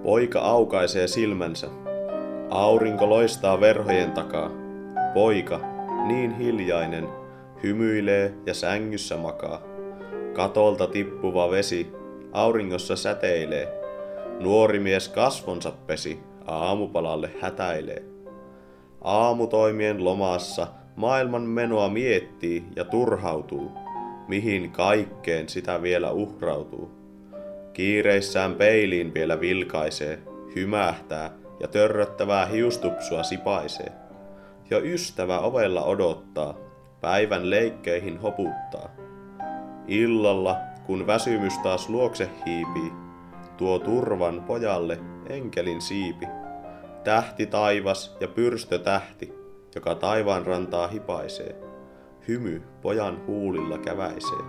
Poika aukaisee silmänsä. Aurinko loistaa verhojen takaa. Poika, niin hiljainen, hymyilee ja sängyssä makaa. Katolta tippuva vesi auringossa säteilee. Nuori mies kasvonsa pesi, aamupalalle hätäilee. Aamutoimien lomassa maailman menoa miettii ja turhautuu, mihin kaikkeen sitä vielä uhrautuu. Kiireissään peiliin vielä vilkaisee, hymähtää ja törröttävää hiustupsua sipaisee. Jo ystävä ovella odottaa, päivän leikkeihin hoputtaa. Illalla, kun väsymys taas luokse hiipii, tuo turvan pojalle enkelin siipi. Tähti taivas ja pyrstö tähti, joka taivaan rantaa hipaisee. Hymy pojan huulilla käväisee.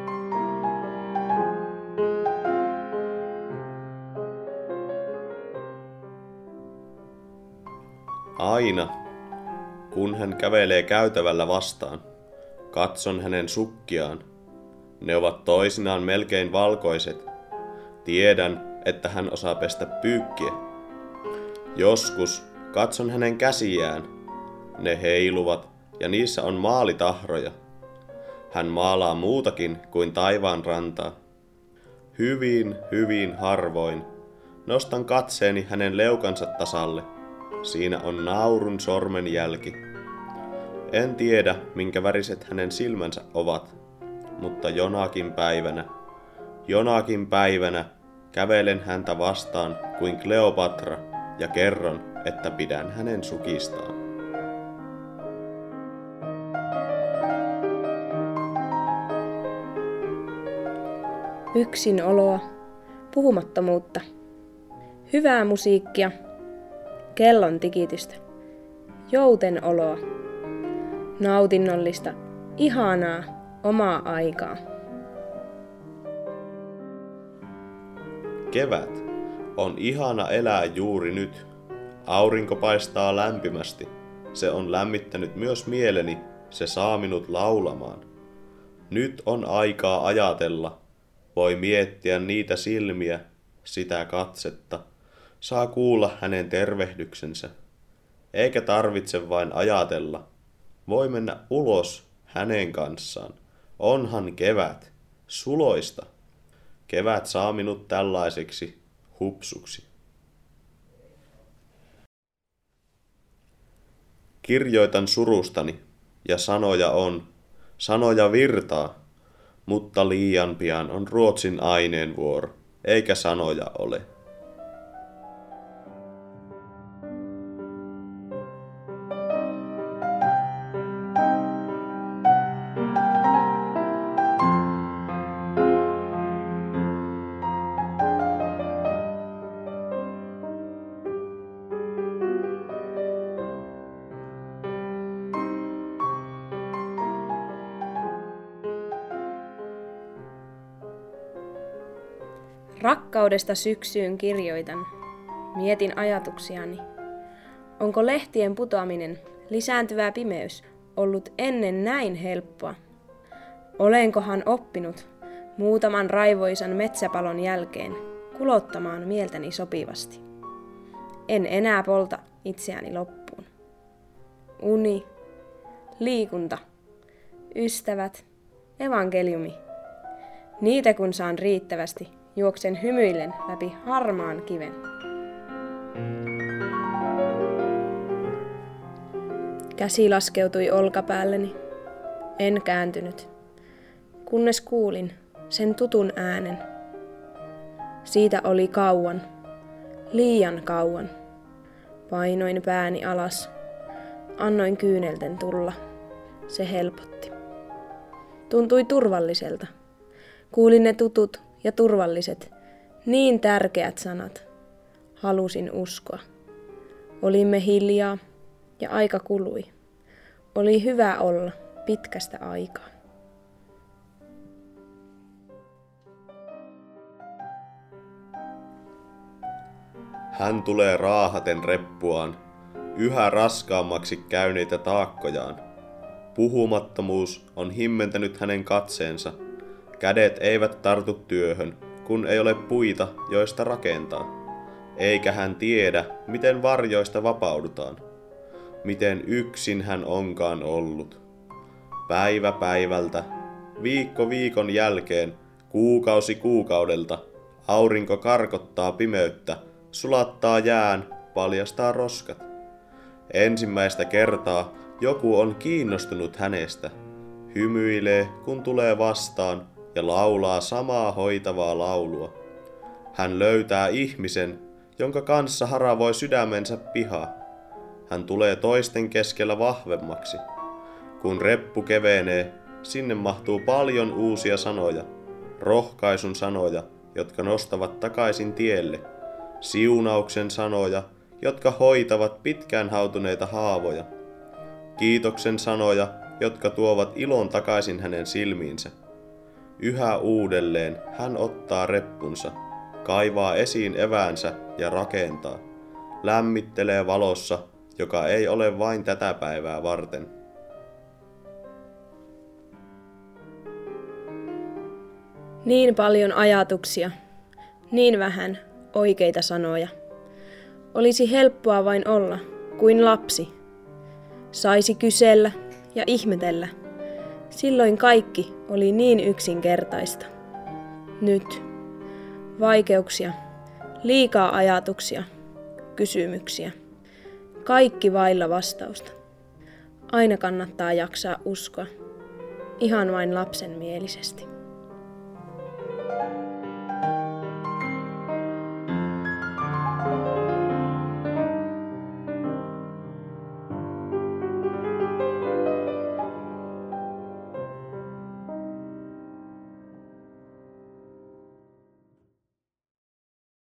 Aina, kun hän kävelee käytävällä vastaan, katson hänen sukkiaan. Ne ovat toisinaan melkein valkoiset. Tiedän, että hän osaa pestä pyykkiä. Joskus katson hänen käsiään. Ne heiluvat ja niissä on maalitahroja. Hän maalaa muutakin kuin taivaan rantaa. Hyvin, hyvin harvoin nostan katseeni hänen leukansa tasalle. Siinä on naurun sormenjälki. En tiedä, minkä väriset hänen silmänsä ovat, mutta jonakin päivänä kävelen häntä vastaan kuin Kleopatra ja kerron, että pidän hänen sukistaan. Yksinoloa, puhumattomuutta, hyvää musiikkia, kellon tikitystä, joutenoloa, nautinnollista, ihanaa, omaa aikaa. Kevät on ihana elää juuri nyt. Aurinko paistaa lämpimästi. Se on lämmittänyt myös mieleni, se saa minut laulamaan. Nyt on aikaa ajatella. Voi miettiä niitä silmiä, sitä katsetta. Saa kuulla hänen tervehdyksensä. Eikä tarvitse vain ajatella. Voi mennä ulos hänen kanssaan. Onhan kevät, suloista. Kevät saa minut tällaiseksi hupsuksi. Kirjoitan surustani, ja sanoja virtaa, mutta liian pian on Ruotsin aineenvuoro, eikä sanoja ole. Rakkaudesta syksyyn kirjoitan. Mietin ajatuksiani. Onko lehtien putoaminen, lisääntyvä pimeys, ollut ennen näin helppoa? Olenkohan oppinut muutaman raivoisan metsäpalon jälkeen kulottamaan mieltäni sopivasti? En enää polta itseäni loppuun. Uni, liikunta, ystävät, evankeliumi. Niitä kun saan riittävästi, juoksen hymyillen läpi harmaan kiven. Käsi laskeutui olkapäälleni. En kääntynyt, kunnes kuulin sen tutun äänen. Siitä oli kauan, liian kauan. Painoin pääni alas. Annoin kyynelten tulla. Se helpotti. Tuntui turvalliselta. Kuulin ne tutut ja turvalliset, niin tärkeät sanat. Halusin uskoa. Olimme hiljaa ja aika kului. Oli hyvä olla pitkästä aikaa. Hän tulee raahaten reppuaan, yhä raskaammaksi käyneitä taakkojaan. Puhumattomuus on himmentänyt hänen katseensa. Kädet eivät tartu työhön, kun ei ole puita, joista rakentaa. eikä hän tiedä, miten varjoista vapaudutaan. Miten yksin hän onkaan ollut. Päivä päivältä, viikko viikon jälkeen, kuukausi kuukaudelta, aurinko karkottaa pimeyttä, sulattaa jään, paljastaa roskat. Ensimmäistä kertaa joku on kiinnostunut hänestä, hymyilee kun tulee vastaan ja laulaa samaa hoitavaa laulua. Hän löytää ihmisen, jonka kanssa haravoi sydämensä pihaa. Hän tulee toisten keskellä vahvemmaksi. Kun reppu kevenee, sinne mahtuu paljon uusia sanoja, rohkaisun sanoja, jotka nostavat takaisin tielle, siunauksen sanoja, jotka hoitavat pitkään hautuneita haavoja, kiitoksen sanoja, jotka tuovat ilon takaisin hänen silmiinsä. Yhä uudelleen hän ottaa reppunsa, kaivaa esiin eväänsä ja rakentaa, lämmittelee valossa, joka ei ole vain tätä päivää varten. Niin paljon ajatuksia, niin vähän oikeita sanoja. Olisi helppoa vain olla kuin lapsi. Saisi kysellä ja ihmetellä. Silloin kaikki oli niin yksinkertaista. Nyt vaikeuksia, liikaa ajatuksia, kysymyksiä. Kaikki vailla vastausta. Aina kannattaa jaksaa uskoa, ihan vain lapsenmielisesti.